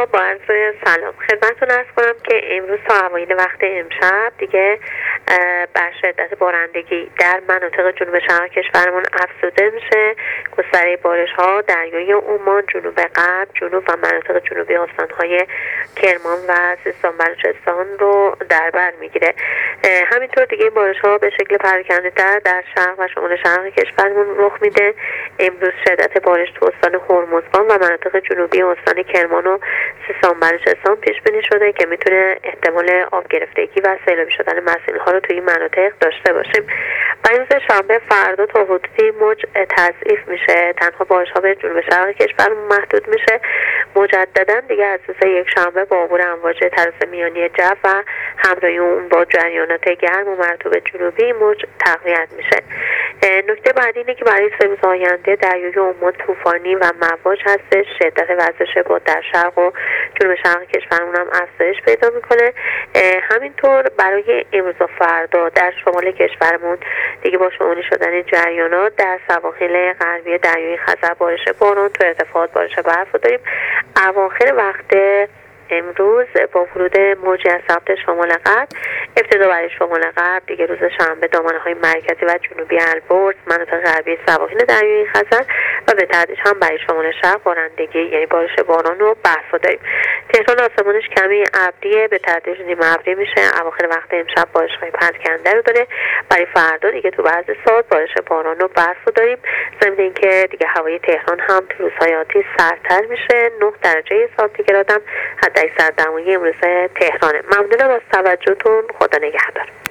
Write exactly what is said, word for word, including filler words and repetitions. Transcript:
با با عرض سلام خدمتتون عرض کنم که امروز تا اوایل وقت امشب دیگه بر شدت بارندگی در مناطق جنوب شرق کشورمون افزوده میشه. گستره بارش ها دریای عمان، جنوب غرب، جنوب و مناطق جنوبی استانهای کرمان و سیستان بلوچستان رو در بر میگیره. همینطور دیگه بارش ها به شکل پراکنده در در شرق و شمال شرق کشورمون رخ میده. امروز شدت بارش تو استان هرمزگان و مناطق جنوبی استان کرمان و سیستان بلوچستان پیش بینی شده که میتونه احتمال آب گرفتگی و سیلابی شدن مسیل ها رو توی این مناطق داشته باشیم. برای روز شنبه فردا تا حدودی موج تضعیف میشه، تنها بارش ها به جنوب شرق کشورمون محدود میشه. مجددا دیگه از روز یک شنبه با عبور امواج تراس میانی جو و همراهی اون با جریانات گرم و مرطوب جنوبی موج تقویت میشه. نکته بعدی اینه که برای سه روز آینده دریای عمان طوفانی و مواج هستش. شدت وزش باد در شرق و جنوب شرق کشورمون هم افزایش پیدا میکنه. همینطور برای امروز و فردا در شمال کشورمون دیگه با شمالی شدن جریانات در سواحل غربی دریای خزر بارش باران تو ارتفاعات بارش برف رو داریم. اواخر وقت امروز با ورود موجی از سمت شمال غرب، ابتدا برای شمال غرب دیگه روز شنبه دامنه‌های مرکزی و جنوبی البرز، مناطق غربی سواحل دریای خزر و به تدریج هم برای شمال شرق بارندگی یعنی بارش باران و برف داریم. تهران آسمانش کمی ابریه، به تدریج نیمه ابری میشه. اواخر وقت امشب بارش‌های پراکنده رو داره. برای فردا دیگه تو بعضی ساعات بارش باران و برف داریم. ضمن اینکه دیگه هوای تهران هم تو روزهای آتی سردتر میشه. نه درجه سانتیگراد هم حد اکثر دمای امروز تهرانه. ممنونم از توجهتون. خدا نگهدار.